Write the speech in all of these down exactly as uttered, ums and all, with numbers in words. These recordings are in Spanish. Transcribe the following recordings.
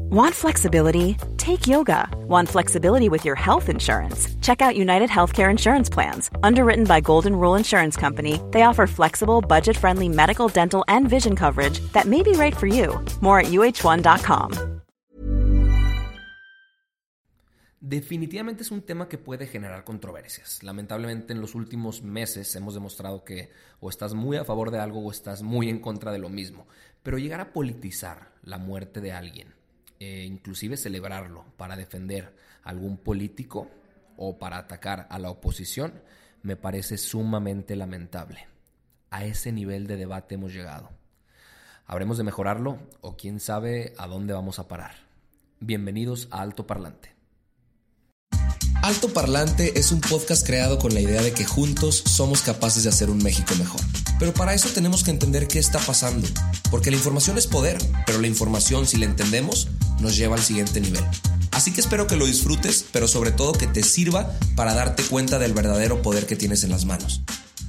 Want flexibility? Take yoga. Want flexibility with your health insurance? Check out United Healthcare Insurance Plans. Underwritten by Golden Rule Insurance Company, they offer flexible, budget-friendly medical, dental, and vision coverage that may be right for you. More at U H one dot com. Definitivamente es un tema que puede generar controversias. Lamentablemente en los últimos meses hemos demostrado que o estás muy a favor de algo o estás muy en contra de lo mismo. Pero llegar a politizar la muerte de alguien, e inclusive celebrarlo para defender a algún político o para atacar a la oposición, me parece sumamente lamentable. A ese nivel de debate hemos llegado. ¿Habremos de mejorarlo o quién sabe a dónde vamos a parar? Bienvenidos a Alto Parlante. Alto Parlante es un podcast creado con la idea de que juntos somos capaces de hacer un México mejor. Pero para eso tenemos que entender qué está pasando, porque la información es poder, pero la información, si la entendemos, nos lleva al siguiente nivel. Así que espero que lo disfrutes, pero sobre todo que te sirva para darte cuenta del verdadero poder que tienes en las manos.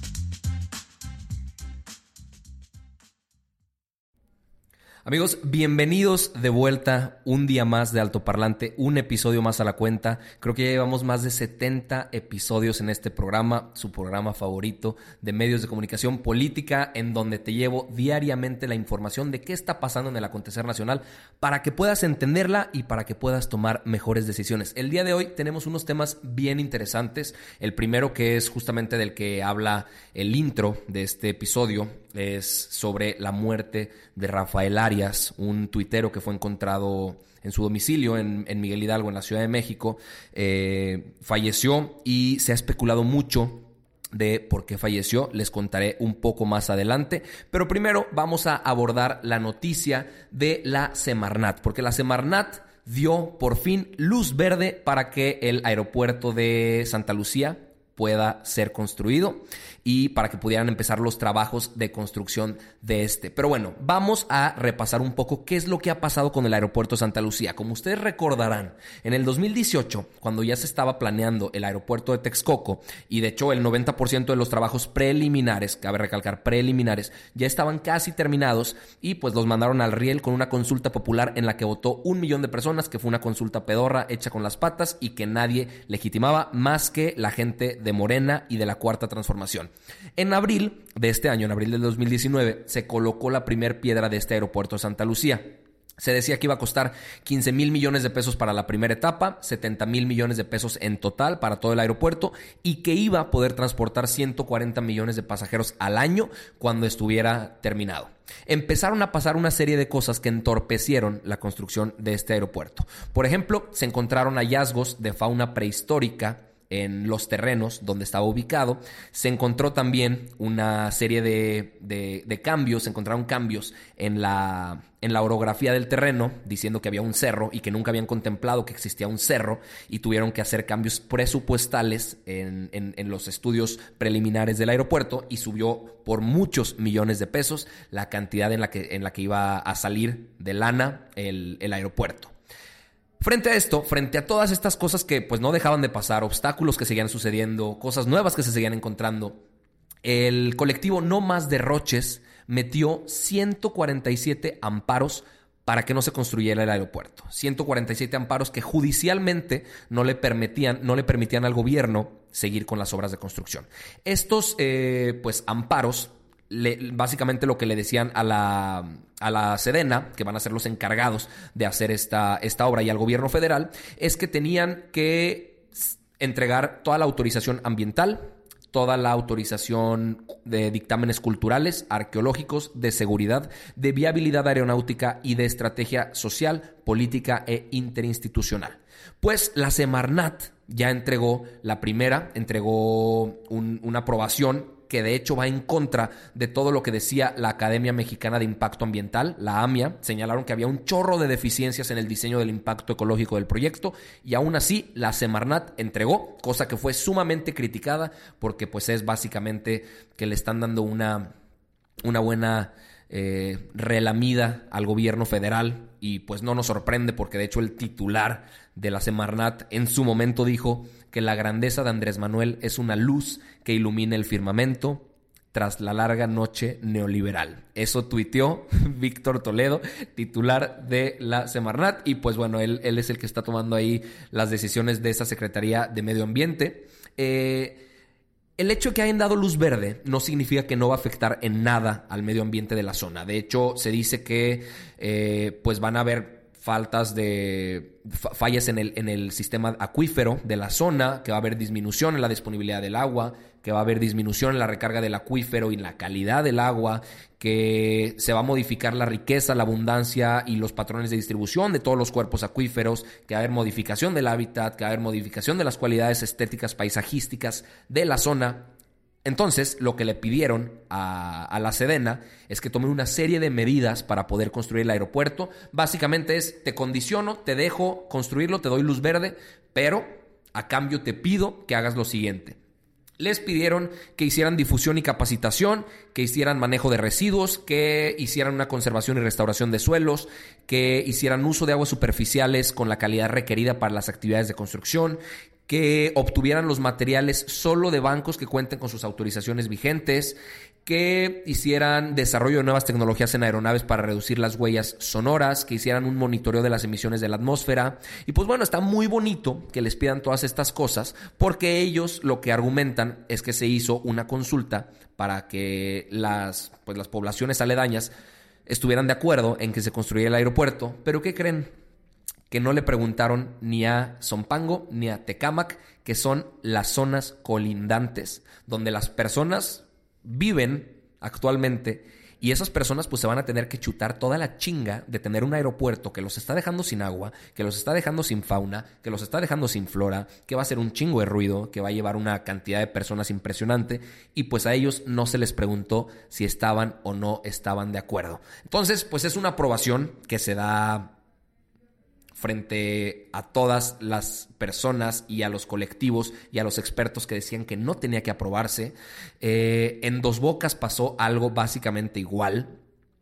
Amigos, bienvenidos de vuelta un día más de Alto Parlante, un episodio más a la cuenta. Creo que ya llevamos más de setenta episodios en este programa, su programa favorito de medios de comunicación política, en donde te llevo diariamente la información de qué está pasando en el acontecer nacional para que puedas entenderla y para que puedas tomar mejores decisiones. El día de hoy tenemos unos temas bien interesantes. El primero, que es justamente del que habla el intro de este episodio, es sobre la muerte de Rafael Arias, un tuitero que fue encontrado en su domicilio en, en Miguel Hidalgo, en la Ciudad de México. Eh, falleció y se ha especulado mucho de por qué falleció. Les contaré un poco más adelante, pero primero vamos a abordar la noticia de la Semarnat, porque la Semarnat dio por fin luz verde para que el aeropuerto de Santa Lucía pueda ser construido y para que pudieran empezar los trabajos de construcción de este. Pero bueno, vamos a repasar un poco qué es lo que ha pasado con el aeropuerto de Santa Lucía. Como ustedes recordarán, en el dos mil dieciocho, cuando ya se estaba planeando el aeropuerto de Texcoco, y de hecho el noventa por ciento de los trabajos preliminares, cabe recalcar preliminares, ya estaban casi terminados y pues los mandaron al riel con una consulta popular en la que votó un millón de personas, que fue una consulta pedorra hecha con las patas y que nadie legitimaba más que la gente de Morena y de la Cuarta Transformación. En abril de este año, en abril del dos mil diecinueve, se colocó la primer piedra de este aeropuerto de Santa Lucía. Se decía que iba a costar quince mil millones de pesos para la primera etapa, setenta mil millones de pesos en total para todo el aeropuerto y que iba a poder transportar ciento cuarenta millones de pasajeros al año cuando estuviera terminado. Empezaron a pasar una serie de cosas que entorpecieron la construcción de este aeropuerto. Por ejemplo, se encontraron hallazgos de fauna prehistórica en los terrenos donde estaba ubicado. Se encontró también una serie de, de, de cambios, se encontraron cambios en la, en la orografía del terreno, diciendo que había un cerro y que nunca habían contemplado que existía un cerro y tuvieron que hacer cambios presupuestales en, en, en los estudios preliminares del aeropuerto y subió por muchos millones de pesos la cantidad en la que, en la que iba a salir de lana el, el aeropuerto. Frente a esto, frente a todas estas cosas que pues no dejaban de pasar, obstáculos que seguían sucediendo, cosas nuevas que se seguían encontrando, el colectivo No Más Derroches metió ciento cuarenta y siete amparos para que no se construyera el aeropuerto. ciento cuarenta y siete amparos que judicialmente no le permitían, no le permitían al gobierno seguir con las obras de construcción. Estos eh, pues amparos, Le, básicamente lo que le decían a la, a la Sedena, que van a ser los encargados de hacer esta, esta obra, y al gobierno federal, es que tenían que entregar toda la autorización ambiental, toda la autorización de dictámenes culturales, arqueológicos, de seguridad, de viabilidad aeronáutica y de estrategia social, política e interinstitucional. Pues la Semarnat ya entregó la primera, entregó un, una aprobación que de hecho va en contra de todo lo que decía la Academia Mexicana de Impacto Ambiental, la AMIA. Señalaron que había un chorro de deficiencias en el diseño del impacto ecológico del proyecto y aún así la Semarnat entregó, cosa que fue sumamente criticada porque pues es básicamente que le están dando una, una buena eh, relamida al gobierno federal y pues no nos sorprende porque de hecho el titular de la Semarnat en su momento dijo que la grandeza de Andrés Manuel es una luz que ilumina el firmamento tras la larga noche neoliberal. Eso tuiteó Víctor Toledo, titular de la Semarnat, y pues bueno, él, él es el que está tomando ahí las decisiones de esa Secretaría de Medio Ambiente. Eh, el hecho de que hayan dado luz verde no significa que no va a afectar en nada al medio ambiente de la zona. De hecho, se dice que eh, pues van a haber faltas de fallas en el, en el sistema acuífero de la zona, que va a haber disminución en la disponibilidad del agua, que va a haber disminución en la recarga del acuífero y la calidad del agua, que se va a modificar la riqueza, la abundancia y los patrones de distribución de todos los cuerpos acuíferos, que va a haber modificación del hábitat, que va a haber modificación de las cualidades estéticas paisajísticas de la zona. Entonces, lo que le pidieron a, a la Sedena es que tome una serie de medidas para poder construir el aeropuerto. Básicamente es, te condiciono, te dejo construirlo, te doy luz verde, pero a cambio te pido que hagas lo siguiente. Les pidieron que hicieran difusión y capacitación, que hicieran manejo de residuos, que hicieran una conservación y restauración de suelos, que hicieran uso de aguas superficiales con la calidad requerida para las actividades de construcción, que obtuvieran los materiales solo de bancos que cuenten con sus autorizaciones vigentes, que hicieran desarrollo de nuevas tecnologías en aeronaves para reducir las huellas sonoras, que hicieran un monitoreo de las emisiones de la atmósfera. Y pues bueno, está muy bonito que les pidan todas estas cosas, porque ellos lo que argumentan es que se hizo una consulta para que las, pues las poblaciones aledañas estuvieran de acuerdo en que se construyera el aeropuerto. ¿Pero qué creen? Que no le preguntaron ni a Zumpango ni a Tecámac, que son las zonas colindantes donde las personas viven actualmente, y esas personas pues se van a tener que chutar toda la chinga de tener un aeropuerto que los está dejando sin agua, que los está dejando sin fauna, que los está dejando sin flora, que va a hacer un chingo de ruido, que va a llevar una cantidad de personas impresionante, y pues a ellos no se les preguntó si estaban o no estaban de acuerdo. Entonces pues es una aprobación que se da frente a todas las personas y a los colectivos y a los expertos que decían que no tenía que aprobarse. Eh, en Dos Bocas pasó algo básicamente igual.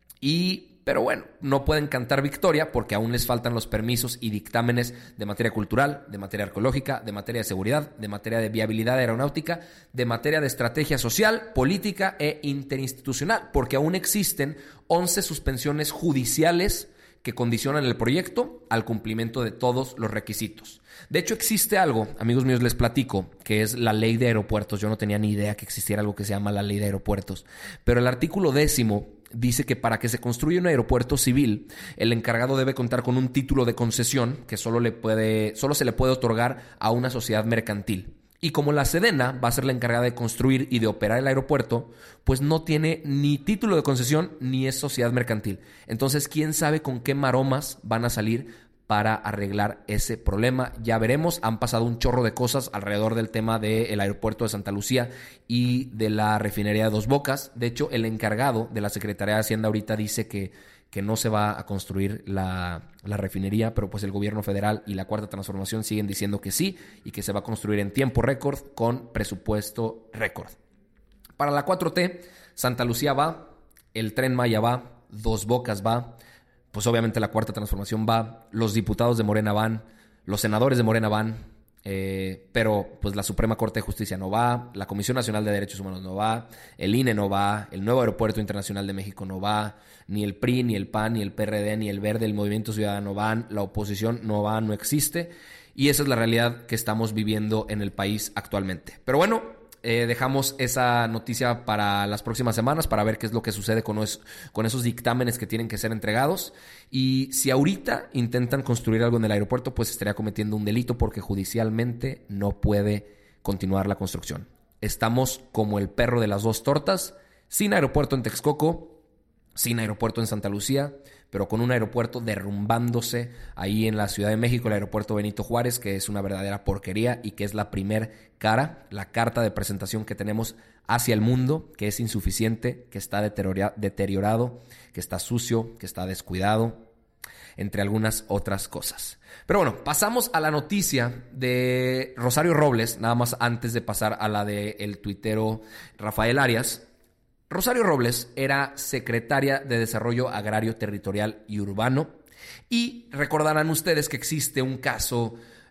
Y, pero bueno, no pueden cantar victoria porque aún les faltan los permisos y dictámenes de materia cultural, de materia arqueológica, de materia de seguridad, de materia de viabilidad aeronáutica, de materia de estrategia social, política e interinstitucional, porque aún existen once suspensiones judiciales que condicionan el proyecto al cumplimiento de todos los requisitos. De hecho, existe algo, amigos míos, les platico, que es la ley de aeropuertos. Yo no tenía ni idea que existiera algo que se llama la ley de aeropuertos. Pero el artículo décimo dice que para que se construya un aeropuerto civil, el encargado debe contar con un título de concesión que solo, le puede, solo se le puede otorgar a una sociedad mercantil. Y como la Sedena va a ser la encargada de construir y de operar el aeropuerto, pues no tiene ni título de concesión ni es sociedad mercantil. Entonces, ¿quién sabe con qué maromas van a salir para arreglar ese problema? Ya veremos. Han pasado un chorro de cosas alrededor del tema del aeropuerto de Santa Lucía y de la refinería de Dos Bocas. De hecho, el encargado de la Secretaría de Hacienda ahorita dice que que no se va a construir la, la refinería, pero pues el gobierno federal y la Cuarta Transformación siguen diciendo que sí y que se va a construir en tiempo récord con presupuesto récord. Para la cuatro T, Santa Lucía va, el Tren Maya va, Dos Bocas va, pues obviamente la Cuarta Transformación va, los diputados de Morena van, los senadores de Morena van, Eh, pero pues la Suprema Corte de Justicia no va, la Comisión Nacional de Derechos Humanos no va, el I N E no va, el nuevo Aeropuerto Internacional de México no va, ni el P R I, ni el P A N, ni el P R D, ni el Verde, el Movimiento Ciudadano van, la oposición no va, no existe, y esa es la realidad que estamos viviendo en el país actualmente. Pero bueno, Eh, dejamos esa noticia para las próximas semanas para ver qué es lo que sucede con, es, con esos dictámenes que tienen que ser entregados. Y si ahorita intentan construir algo en el aeropuerto, pues estaría cometiendo un delito porque judicialmente no puede continuar la construcción. Estamos como el perro de las dos tortas, sin aeropuerto en Texcoco, sin aeropuerto en Santa Lucía, pero con un aeropuerto derrumbándose ahí en la Ciudad de México, el aeropuerto Benito Juárez, que es una verdadera porquería y que es la primer cara, la carta de presentación que tenemos hacia el mundo, que es insuficiente, que está deteriora- deteriorado, que está sucio, que está descuidado, entre algunas otras cosas. Pero bueno, pasamos a la noticia de Rosario Robles, nada más antes de pasar a la del tuitero Rafael Arias. Rosario Robles era secretaria de Desarrollo Agrario, Territorial y Urbano, y recordarán ustedes que existe un caso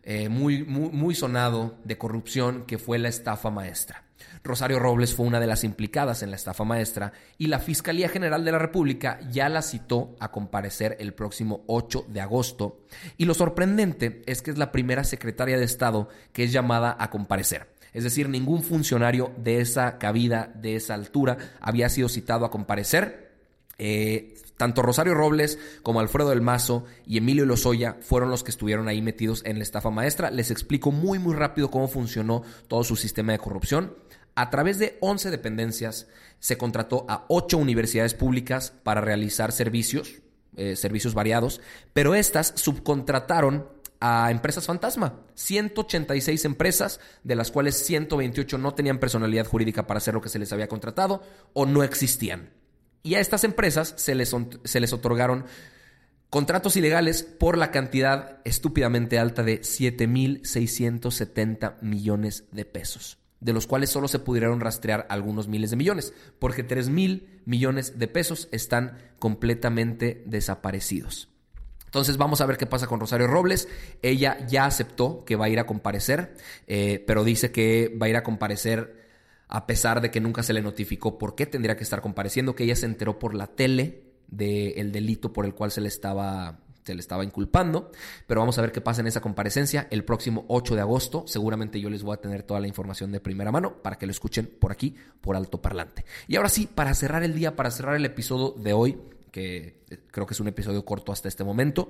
eh, muy, muy, muy sonado de corrupción que fue la estafa maestra. Rosario Robles fue una de las implicadas en la estafa maestra y la Fiscalía General de la República ya la citó a comparecer el próximo ocho de agosto. Y lo sorprendente es que es la primera secretaria de Estado que es llamada a comparecer. Es decir, ningún funcionario de esa cabida, de esa altura, había sido citado a comparecer. Eh, tanto Rosario Robles como Alfredo del Mazo y Emilio Lozoya fueron los que estuvieron ahí metidos en la estafa maestra. Les explico muy muy rápido cómo funcionó todo su sistema de corrupción. A través de once dependencias se contrató a ocho universidades públicas para realizar servicios, eh, servicios variados, pero estas subcontrataron a empresas fantasma, ciento ochenta y seis empresas, de las cuales ciento veintiocho no tenían personalidad jurídica para hacer lo que se les había contratado o no existían. Y a estas empresas se les, se les otorgaron contratos ilegales por la cantidad estúpidamente alta de siete mil seiscientos setenta millones de pesos, de los cuales solo se pudieron rastrear algunos miles de millones, porque tres mil millones de pesos están completamente desaparecidos. Entonces vamos a ver qué pasa con Rosario Robles. Ella ya aceptó que va a ir a comparecer, eh, pero dice que va a ir a comparecer a pesar de que nunca se le notificó por qué tendría que estar compareciendo, que ella se enteró por la tele del delito por el cual se le estaba... se le estaba inculpando, pero vamos a ver qué pasa en esa comparecencia el próximo ocho de agosto. Seguramente yo les voy a tener toda la información de primera mano para que lo escuchen por aquí, por Alto Parlante. Y ahora sí, para cerrar el día, para cerrar el episodio de hoy, que creo que es un episodio corto hasta este momento,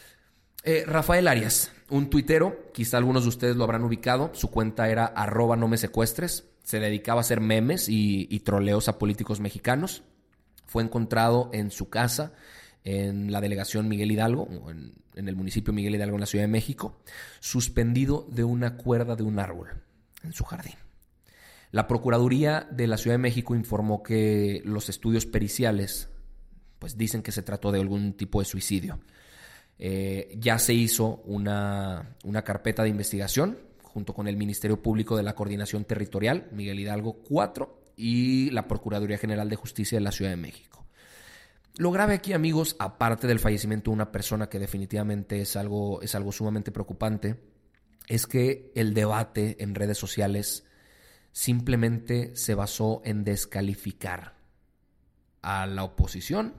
eh, Rafael Arias, un tuitero, quizá algunos de ustedes lo habrán ubicado, su cuenta era arroba no me secuestres, se dedicaba a hacer memes y, y troleos a políticos mexicanos. Fue encontrado en su casa en la delegación Miguel Hidalgo, en, en el municipio Miguel Hidalgo, en la Ciudad de México, suspendido de una cuerda de un árbol en su jardín. La Procuraduría de la Ciudad de México informó que los estudios periciales pues dicen que se trató de algún tipo de suicidio. Eh, ya se hizo una, una carpeta de investigación junto con el Ministerio Público de la Coordinación Territorial, Miguel Hidalgo cuatro, y la Procuraduría General de Justicia de la Ciudad de México. Lo grave aquí, amigos, aparte del fallecimiento de una persona que definitivamente es algo, es algo sumamente preocupante, es que el debate en redes sociales simplemente se basó en descalificar a la oposición,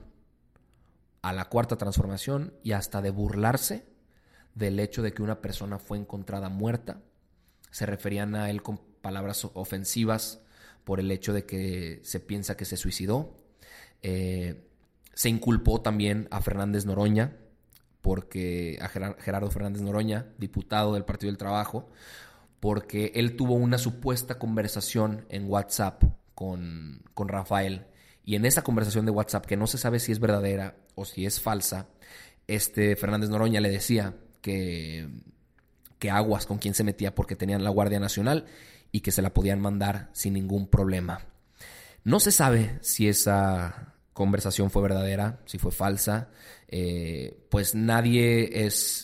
a la Cuarta Transformación y hasta de burlarse del hecho de que una persona fue encontrada muerta. Se referían a él con palabras ofensivas por el hecho de que se piensa que se suicidó. Eh... Se inculpó también a Fernández Noroña, porque a Gerardo Fernández Noroña, diputado del Partido del Trabajo, porque él tuvo una supuesta conversación en WhatsApp con, con Rafael, y en esa conversación de WhatsApp, que no se sabe si es verdadera o si es falsa, este Fernández Noroña le decía que, que aguas con quién se metía porque tenían la Guardia Nacional y que se la podían mandar sin ningún problema. No se sabe si esa conversación fue verdadera, si fue falsa, eh, pues nadie es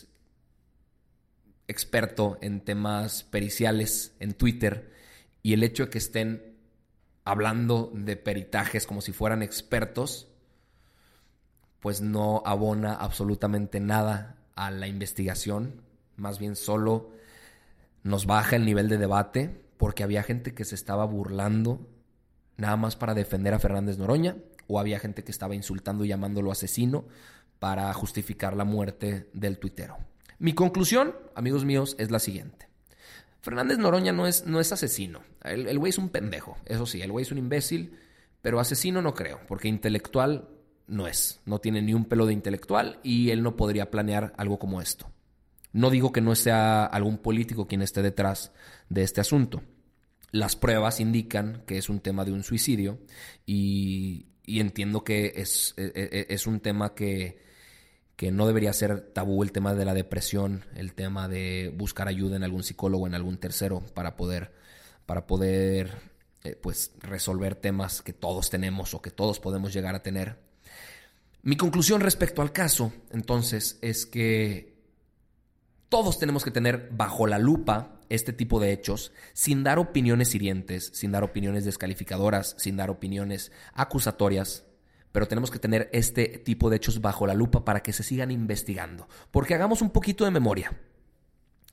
experto en temas periciales en Twitter, y el hecho de que estén hablando de peritajes como si fueran expertos, pues no abona absolutamente nada a la investigación, más bien solo nos baja el nivel de debate, porque había gente que se estaba burlando nada más para defender a Fernández Noroña, o había gente que estaba insultando y llamándolo asesino para justificar la muerte del tuitero. Mi conclusión, amigos míos, es la siguiente. Fernández Noroña no es, no es asesino. El, el güey es un pendejo, eso sí, el güey es un imbécil, pero asesino no creo, porque intelectual no es. No tiene ni un pelo de intelectual y él no podría planear algo como esto. No digo que no sea algún político quien esté detrás de este asunto. Las pruebas indican que es un tema de un suicidio y... Y entiendo que es, es, es un tema que, que no debería ser tabú, el tema de la depresión, el tema de buscar ayuda en algún psicólogo, en algún tercero, para poder, para poder eh, pues, resolver temas que todos tenemos o que todos podemos llegar a tener. Mi conclusión respecto al caso, entonces, es que todos tenemos que tener bajo la lupa este tipo de hechos, sin dar opiniones hirientes, sin dar opiniones descalificadoras, sin dar opiniones acusatorias, pero tenemos que tener este tipo de hechos bajo la lupa para que se sigan investigando. Porque hagamos un poquito de memoria.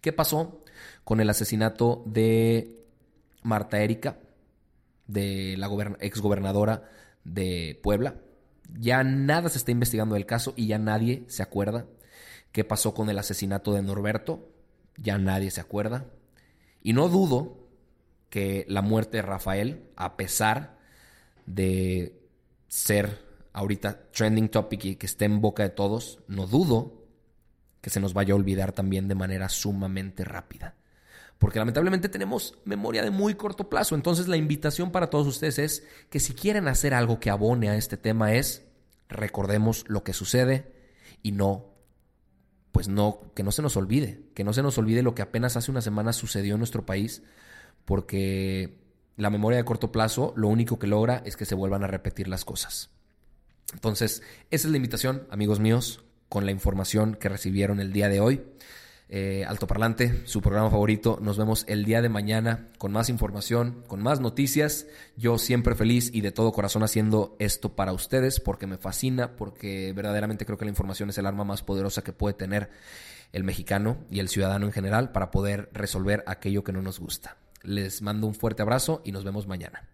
¿Qué pasó con el asesinato de Marta Erika, de la gober- exgobernadora de Puebla? Ya nada se está investigando del caso y ya nadie se acuerda. ¿Qué pasó con el asesinato de Norberto? Ya nadie se acuerda. Y no dudo que la muerte de Rafael, a pesar de ser ahorita trending topic y que esté en boca de todos, no dudo que se nos vaya a olvidar también de manera sumamente rápida. Porque lamentablemente tenemos memoria de muy corto plazo. Entonces la invitación para todos ustedes es que si quieren hacer algo que abone a este tema es recordemos lo que sucede y no, pues no, que no se nos olvide, que no se nos olvide lo que apenas hace una semana sucedió en nuestro país, porque la memoria de corto plazo lo único que logra es que se vuelvan a repetir las cosas. Entonces, esa es la invitación, amigos míos, con la información que recibieron el día de hoy. Eh, Altoparlante, su programa favorito. Nos vemos el día de mañana con más información, con más noticias. Yo siempre feliz y de todo corazón haciendo esto para ustedes porque me fascina, porque verdaderamente creo que la información es el arma más poderosa que puede tener el mexicano y el ciudadano en general para poder resolver aquello que no nos gusta. Les mando un fuerte abrazo y nos vemos mañana.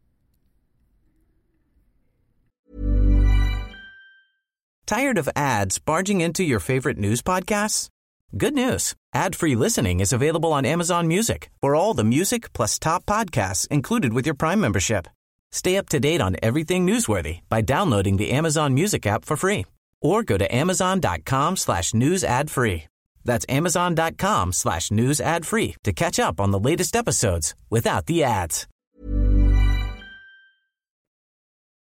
Tired of ads barging into your favorite news podcasts? Good news. Ad-free listening is available on Amazon Music for all the music plus top podcasts included with your Prime membership. Stay up to date on everything newsworthy by downloading the Amazon Music app for free or go to amazon.com slash news ad free. That's amazon.com slash news ad free to catch up on the latest episodes without the ads.